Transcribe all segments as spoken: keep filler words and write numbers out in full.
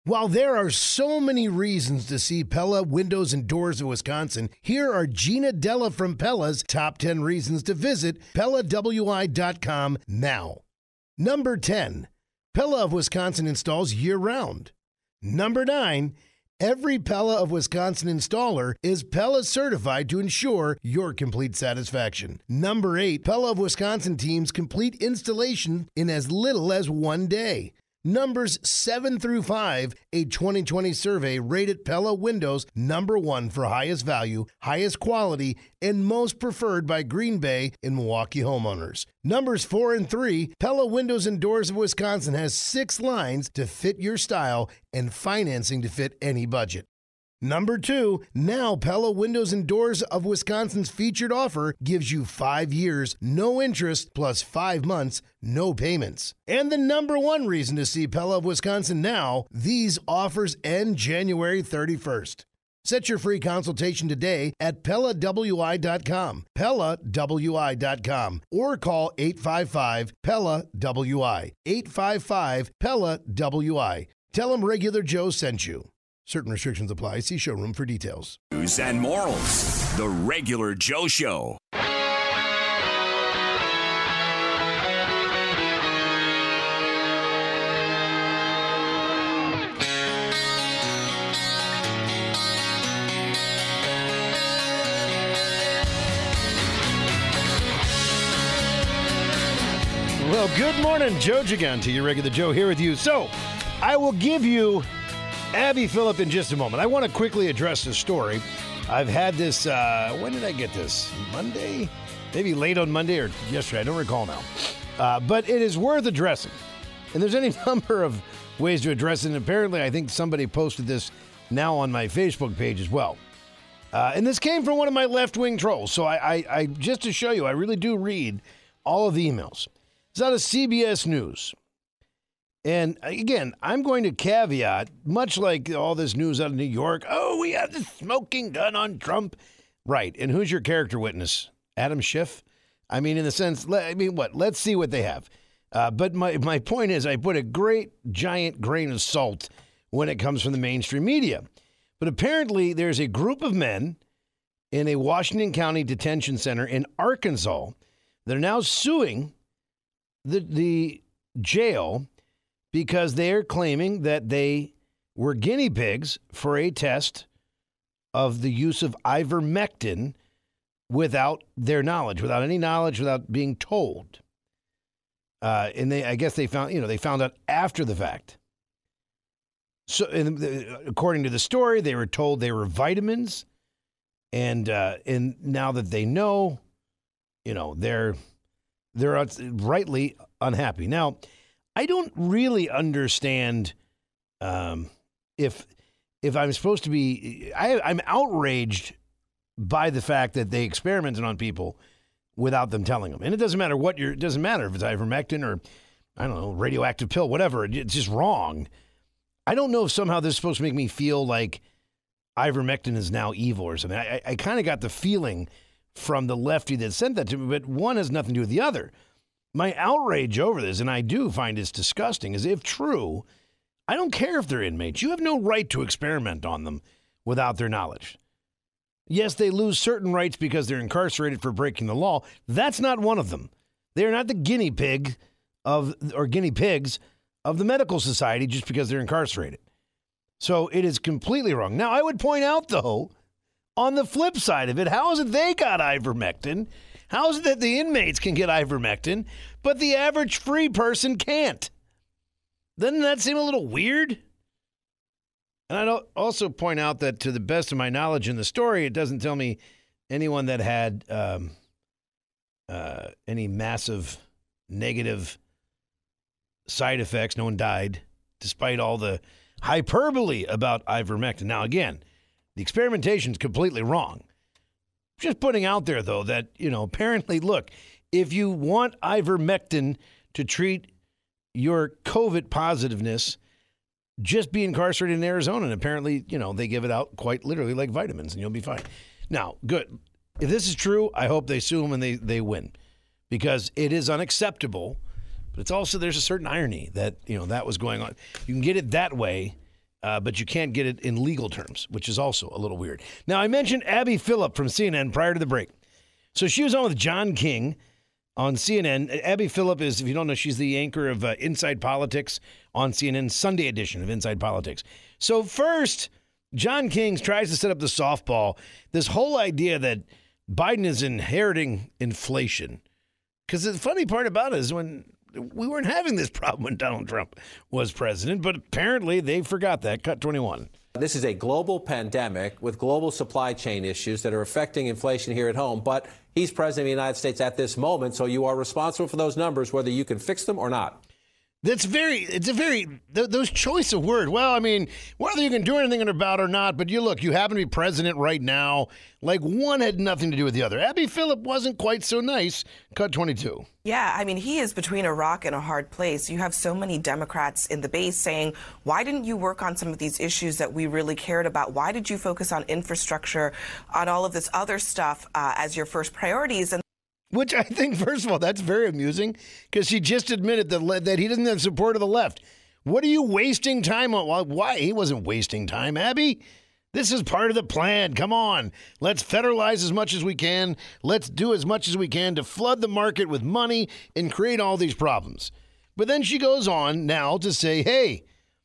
While there are so many reasons to see Pella Windows and Doors of Wisconsin, here are Gina Della from Pella's top ten reasons to visit Pella W I dot com now. Number ten, Pella of Wisconsin installs year-round. Number nine, every Pella of Wisconsin installer is Pella certified to ensure your complete satisfaction. Number eight, Pella of Wisconsin teams complete installation in as little as one day. Numbers seven through five, a twenty twenty survey rated Pella Windows number one for highest value, highest quality, and most preferred by Green Bay and Milwaukee homeowners. Numbers four and three, Pella Windows and Doors of Wisconsin has six lines to fit your style and financing to fit any budget. Number two, now Pella Windows and Doors of Wisconsin's featured offer gives you five years, no interest, plus five months, no payments. And the number one reason to see Pella of Wisconsin now, these offers end January thirty-first. Set your free consultation today at Pella W I dot com, Pella W I dot com, or call eight five five, Pella W I, eight five five, Pella W I. Tell them Regular Joe sent you. Certain restrictions apply. See showroom for details. News and morals. The Regular Joe Show. Well, good morning, Joe Gigante, your Regular Joe here with you. So, I will give you Abby Phillip in just a moment. I want to quickly address this story. I've had this, uh, when did I get this? Monday? Maybe late on Monday or yesterday. I don't recall now. Uh, but it is worth addressing. And there's any number of ways to address it. And apparently, I think somebody posted this now on my Facebook page as well. Uh, and this came from one of my left-wing trolls. So I, I, I, just to show you, I really do read all of the emails. It's out of C B S News. And again, I'm going to caveat, much like all this news out of New York, oh, we had the smoking gun on Trump. Right. And who's your character witness? Adam Schiff? I mean, in the sense, I mean, what? Let's see what they have. Uh, but my, my point is, I put a great, giant grain of salt when it comes from the mainstream media. But apparently, there's a group of men in a Washington County detention center in Arkansas that are now suing the the jail because they're claiming that they were guinea pigs for a test of the use of ivermectin without their knowledge, without any knowledge, without being told. Uh, and they, I guess they found, you know, they found out after the fact. So, and the, according to the story, they were told they were vitamins, and uh, and now that they know, you know, they're they're rightly unhappy. Now, I don't really understand um, if if I'm supposed to be. I, I'm outraged by the fact that they experimented on people without them telling them, and it doesn't matter what you're. It doesn't matter if it's ivermectin or I don't know, radioactive pill, whatever. It's just wrong. I don't know if somehow this is supposed to make me feel like ivermectin is now evil or something. I, I kind of got the feeling from the lefty that sent that to me, but one has nothing to do with the other. My outrage over this, and I do find this disgusting, is if true, I don't care if they're inmates. You have no right to experiment on them without their knowledge. Yes, they lose certain rights because they're incarcerated for breaking the law. That's not one of them. They're not the guinea pig of, or guinea pigs of the medical society just because they're incarcerated. So it is completely wrong. Now, I would point out, though, on the flip side of it, how is it they got ivermectin? How is it that the inmates can get ivermectin, but the average free person can't? Doesn't that seem a little weird? And I'd also point out that to the best of my knowledge in the story, it doesn't tell me anyone that had um, uh, any massive negative side effects. No one died, despite all the hyperbole about ivermectin. Now, again, the experimentation is completely wrong. Just putting out there, though, that, you know, apparently, look, if you want ivermectin to treat your COVID positiveness, just be incarcerated in Arizona. And apparently, you know, they give it out quite literally like vitamins, and you'll be fine. Now, good. If this is true, I hope they sue them and they, they win, because it is unacceptable. But it's also, there's a certain irony that, you know, that was going on. You can get it that way Uh, but you can't get it in legal terms, which is also a little weird. Now, I mentioned Abby Phillip from C N N prior to the break. So she was on with John King on C N N. Abby Phillip is, if you don't know, she's the anchor of uh, Inside Politics on C N N's Sunday edition of Inside Politics. So first, John King tries to set up the softball, this whole idea that Biden is inheriting inflation. Because the funny part about it is when we weren't having this problem when Donald Trump was president, but apparently they forgot that. Cut twenty-one. This is a global pandemic with global supply chain issues that are affecting inflation here at home, but he's president of the United States at this moment, so you are responsible for those numbers, whether you can fix them or not. That's very, it's a very, th- those choice of word. Well, I mean, whether you can do anything about it or not, but you look, you happen to be president right now. Like one had nothing to do with the other. Abby Phillip wasn't quite so nice. Cut twenty-two. Yeah, I mean, he is between a rock and a hard place. You have so many Democrats in the base saying, why didn't you work on some of these issues that we really cared about? Why did you focus on infrastructure, on all of this other stuff uh, as your first priorities? And Which I think, first of all, that's very amusing because she just admitted that le- that he doesn't have support of the left. What are you wasting time on? Well, why? He wasn't wasting time, Abby. This is part of the plan. Come on. Let's federalize as much as we can. Let's do as much as we can to flood the market with money and create all these problems. But then she goes on now to say, hey,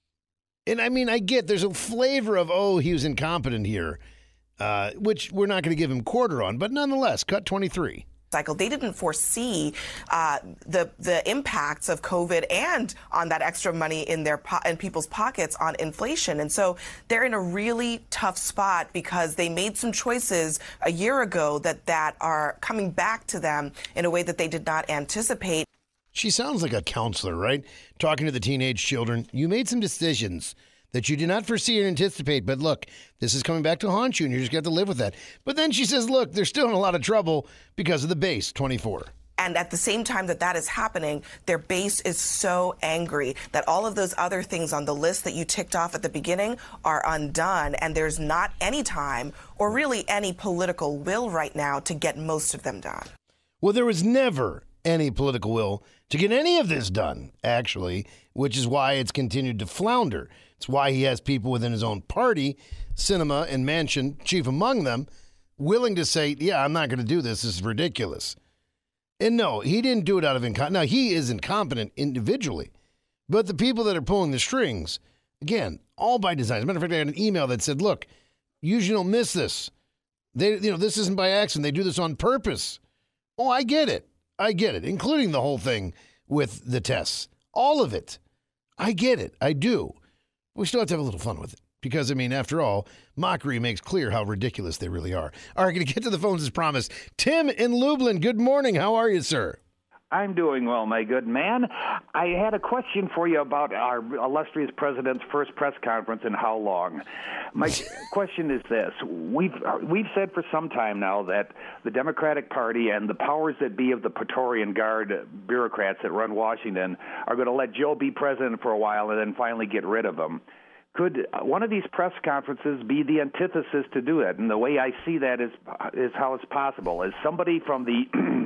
and I mean, I get there's a flavor of, oh, he was incompetent here, uh, which we're not going to give him quarter on. But nonetheless, cut twenty-three. Cycle. They didn't foresee uh, the the impacts of COVID and on that extra money in their po- in people's pockets on inflation, and so they're in a really tough spot because they made some choices a year ago that that are coming back to them in a way that they did not anticipate. She sounds like a counselor, right? Talking to the teenage children. You made some decisions that you did not foresee or anticipate, but look, this is coming back to haunt you, and you just got to live with that. But then she says, look, they're still in a lot of trouble because of the base, twenty-four. And at the same time that that is happening, their base is so angry that all of those other things on the list that you ticked off at the beginning are undone, and there's not any time or really any political will right now to get most of them done. Well, there was never any political will to get any of this done, actually, which is why it's continued to flounder. It's why he has people within his own party, Sinema and Manchin, chief among them, willing to say, yeah, I'm not going to do this. This is ridiculous. And no, he didn't do it out of incompetence. Now, he is incompetent individually, but the people that are pulling the strings, again, all by design. As a matter of fact, I got an email that said, look, usually don't miss this. They, you know, this isn't by accident. They do this on purpose. Oh, I get it. I get it, including the whole thing with the tests. All of it. I get it. I do. We still have to have a little fun with it because, I mean, after all, mockery makes clear how ridiculous they really are. All right, going to get to the phones as promised. Tim in Lublin, good morning. How are you, sir? I'm doing well, my good man. I had a question for you about our illustrious president's first press conference and how long. My question is this. We've we've said for some time now that the Democratic Party and the powers that be of the Praetorian Guard bureaucrats that run Washington are going to let Joe be president for a while and then finally get rid of him. Could one of these press conferences be the antithesis to do it? And the way I see that is is how it's possible. As somebody from the,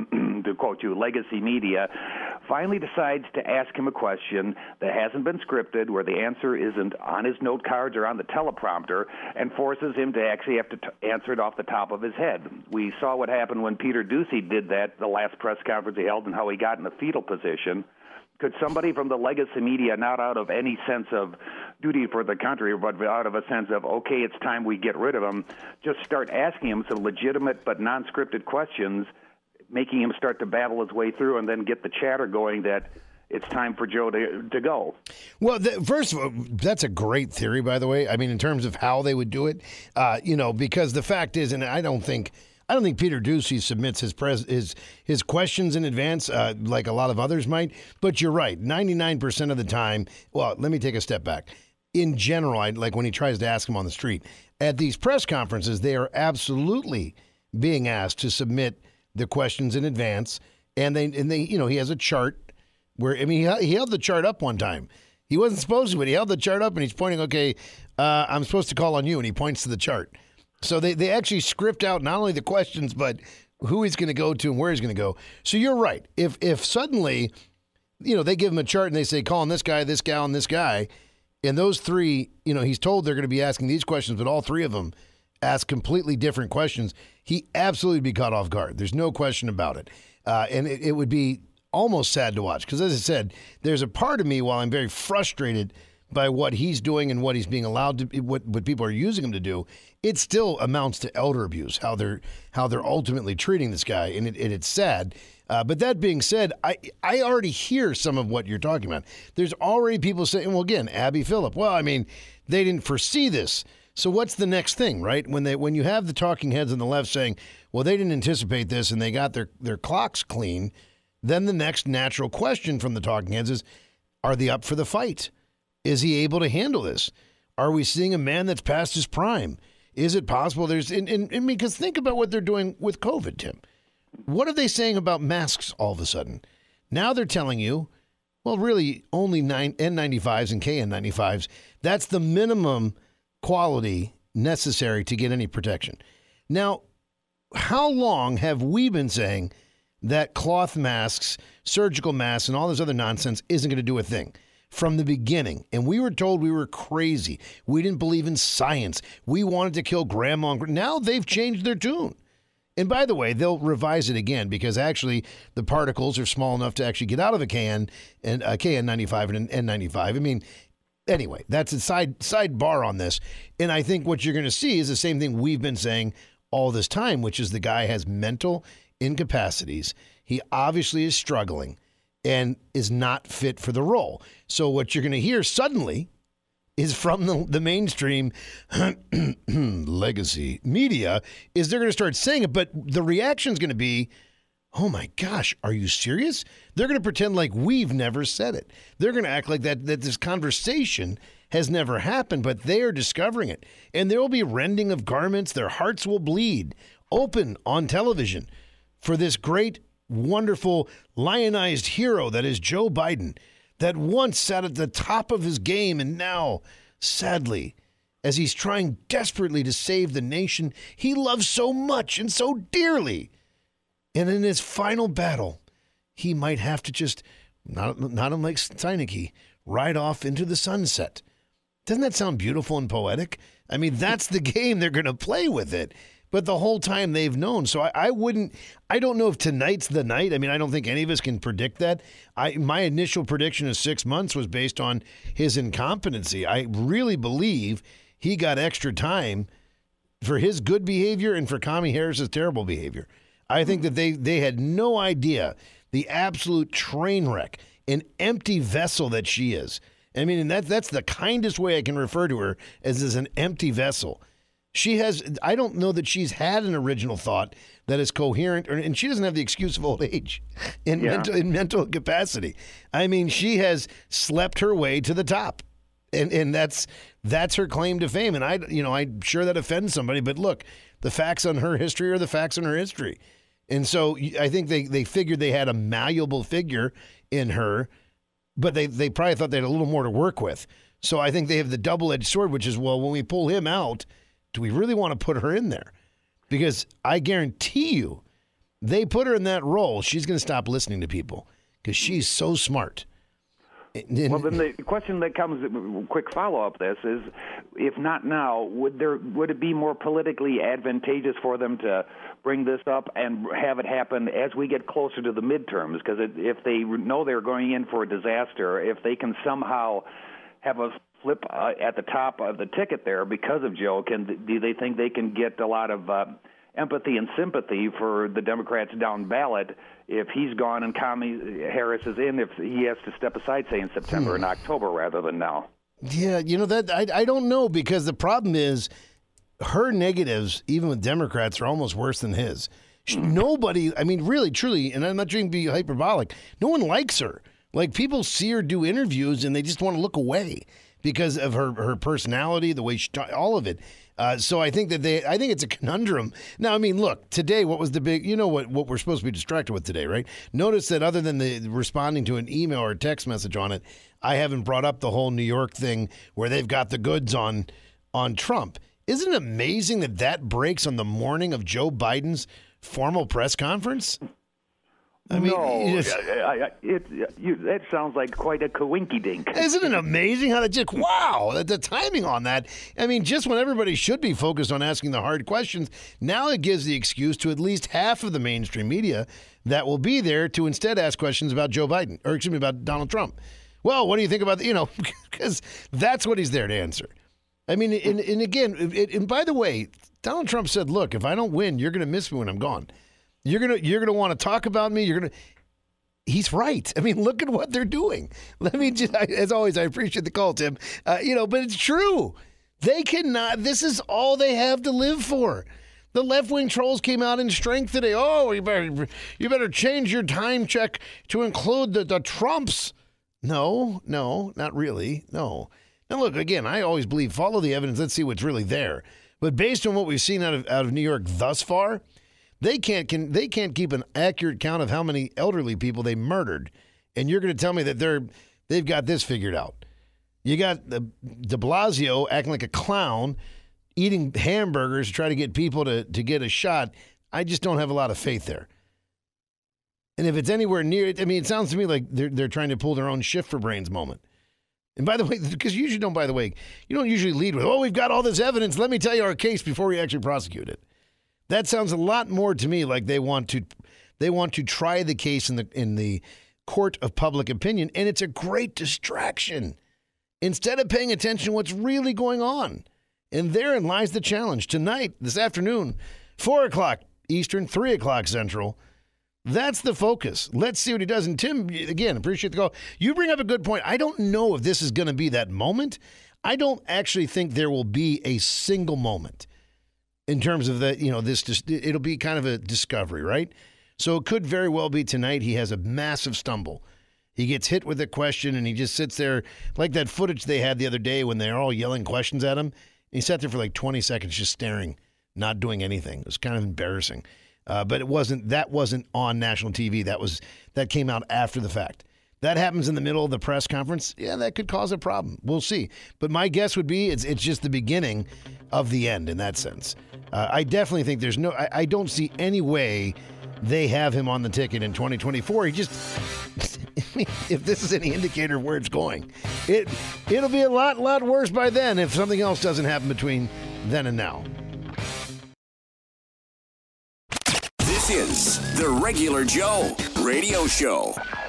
to quote you, legacy media, finally decides to ask him a question that hasn't been scripted, where the answer isn't on his note cards or on the teleprompter, and forces him to actually have to t- answer it off the top of his head. We saw what happened when Peter Doocy did that, the last press conference he held, and how he got in a fetal position. Could somebody from the legacy media, not out of any sense of duty for the country, but out of a sense of, okay, it's time we get rid of him, just start asking him some legitimate but non-scripted questions, making him start to babble his way through and then get the chatter going that it's time for Joe to, to go? Well, the, first of all, that's a great theory, by the way. I mean, in terms of how they would do it, uh, you know, because the fact is, and I don't think – I don't think Peter Doocy submits his pres- his his questions in advance uh, like a lot of others might. But you're right. ninety-nine percent of the time, well, let me take a step back. In general, I, like when he tries to ask him on the street, at these press conferences, they are absolutely being asked to submit the questions in advance. And they, and they, you know, he has a chart where, I mean, he, he held the chart up one time. He wasn't supposed to, but he held the chart up and he's pointing, okay, uh, I'm supposed to call on you. And he points to the chart. So they, they actually script out not only the questions, but who he's going to go to and where he's going to go. So you're right. If if suddenly, you know, they give him a chart and they say, call on this guy, this gal, and this guy, And those three, you know, he's told they're going to be asking these questions, but all three of them ask completely different questions. He absolutely be caught off guard. There's no question about it. Uh, and it, it would be almost sad to watch because, as I said, there's a part of me, while I'm very frustrated by what he's doing and what he's being allowed to, what, what people are using him to do, it still amounts to elder abuse, how they're how they're ultimately treating this guy, and, it, and it's sad. Uh, but that being said, I, I already hear some of what you're talking about. There's already people saying, well, again, Abby Phillip, well, I mean, they didn't foresee this. So what's the next thing, right? When they when you have the talking heads on the left saying, well, they didn't anticipate this and they got their, their clocks clean, then the next natural question from the talking heads is, are they up for the fight? Is he able to handle this? Are we seeing a man that's past his prime? Is it possible there's, and, and, and because think about what they're doing with COVID, Tim. What are they saying about masks all of a sudden? Now they're telling you, well, really only nine N ninety-fives and K N ninety-fives. That's the minimum quality necessary to get any protection. Now, how long have we been saying that cloth masks, surgical masks, and all this other nonsense isn't going to do a thing? From the beginning. And we were told we were crazy. We didn't believe in science. We wanted to kill grandma. And now they've changed their tune. And by the way, they'll revise it again because actually the particles are small enough to actually get out of a K N and a K N ninety-five and an N ninety-five. I mean, anyway, that's a side sidebar on this. And I think what you're going to see is the same thing we've been saying all this time, which is the guy has mental incapacities. He obviously is struggling and is not fit for the role. So what you're going to hear suddenly is from the, the mainstream legacy media is they're going to start saying it, but the reaction is going to be, oh my gosh, are you serious? They're going to pretend like we've never said it. They're going to act like that, that this conversation has never happened, but they are discovering it. And there will be rending of garments. Their hearts will bleed open on television for this great, wonderful, lionized hero that is Joe Biden, that once sat at the top of his game and now, sadly, as he's trying desperately to save the nation he loves so much and so dearly, and in his final battle, he might have to just, not, not unlike Steineke, ride off into the sunset. Doesn't that sound beautiful and poetic? I mean, that's the game they're going to play with it. But the whole time they've known. So I, I wouldn't, I don't know if tonight's the night. I mean, I don't think any of us can predict that. I My initial prediction of six months was based on his incompetency. I really believe he got extra time for his good behavior and for Kamala Harris's terrible behavior. I think that they, they had no idea the absolute train wreck, an empty vessel that she is. I mean, and that, that's the kindest way I can refer to her as, as an empty vessel. She has, I don't know that she's had an original thought that is coherent, or, and she doesn't have the excuse of old age in, yeah. mental, in mental capacity. I mean, she has slept her way to the top, and and that's that's her claim to fame. And I, you know, I'm sure that offends somebody, but look, the facts on her history are the facts on her history. And so I think they, they figured they had a malleable figure in her, but they, they probably thought they had a little more to work with. So I think they have the double-edged sword, which is, well, when we pull him out, do we really want to put her in there? Because I guarantee you, they put her in that role, she's going to stop listening to people because she's so smart. And, well, then the question that comes, quick follow-up this is, if not now, would there would it be more politically advantageous for them to bring this up and have it happen as we get closer to the midterms? Because if they know they're going in for a disaster, if they can somehow have a flip uh, at the top of the ticket there because of Joe, can do they think they can get a lot of uh, empathy and sympathy for the Democrats down ballot if he's gone and Kamala Harris is in, if he has to step aside, say, in September and October rather than now? Yeah, you know, that I, I don't know, because the problem is her negatives, even with Democrats, are almost worse than his. Nobody, I mean, really, truly, and I'm not trying to be hyperbolic, no one likes her. Like, people see her do interviews and they just want to look away because of her, her personality, the way she talks, all of it. Uh, so I think that they, I think it's a conundrum. Now, I mean, look, today, what was the big, you know what, what we're supposed to be distracted with today, right? Notice that other than the responding to an email or a text message on it, I haven't brought up the whole New York thing where they've got the goods on, on Trump. Isn't it amazing that that breaks on the morning of Joe Biden's formal press conference? I mean, no, you just, I, I, it, you, that sounds like quite a coinky-dink. isn't it amazing how that just, wow, the, the timing on that. I mean, just when everybody should be focused on asking the hard questions, now it gives the excuse to at least half of the mainstream media that will be there to instead ask questions about Joe Biden, or excuse me, about Donald Trump. Well, what do you think about, the, you know, because that's what he's there to answer. I mean, and, and again, it, and by the way, Donald Trump said, look, if I don't win, you're going to miss me when I'm gone. You're gonna you're gonna want to talk about me. You're gonna. He's right. I mean, look at what they're doing. Let me just, as always, I appreciate the call, Tim. Uh, you know, but it's true. They cannot. This is all they have to live for. The left wing trolls came out in strength today. Oh, you better you better change your time check to include the, the Trumps. No, no, not really. No. Now look, again, I always believe follow the evidence. Let's see what's really there. But based on what we've seen out of out of New York thus far. They can't can they can't keep an accurate count of how many elderly people they murdered, and you're going to tell me that they're they've got this figured out. You got the De Blasio acting like a clown, eating hamburgers to try to get people to to get a shot. I just don't have a lot of faith there. And if it's anywhere near it, I mean, it sounds to me like they're they're trying to pull their own shift for brains moment. And by the way, because you usually don't, by the way, you don't usually lead with, oh, we've got all this evidence. Let me tell you our case before we actually prosecute it. That sounds a lot more to me like they want to they want to try the case in the in the court of public opinion, and it's a great distraction instead of paying attention to what's really going on. And therein lies the challenge. Tonight, this afternoon, four o'clock Eastern, three o'clock Central. That's the focus. Let's see what he does. And Tim, again, appreciate the call. You bring up a good point. I don't know if this is going to be that moment. I don't actually think there will be a single moment. In terms of the, you know, this, just, it'll be kind of a discovery, right? So it could very well be tonight he has a massive stumble. He gets hit with a question and he just sits there like that footage they had the other day when they're all yelling questions at him. And he sat there for like twenty seconds just staring, not doing anything. It was kind of embarrassing. Uh, but it wasn't, that wasn't on national T V. That was, that came out after the fact. That happens in the middle of the press conference. Yeah, that could cause a problem. We'll see. But my guess would be it's it's just the beginning of the end in that sense. Uh, I definitely think there's no, I, I don't see any way they have him on the ticket in twenty twenty-four. He just, if this is any indicator of where it's going, it, it'll be a lot, lot worse by then if something else doesn't happen between then and now. This is the Regular Joe Radio Show.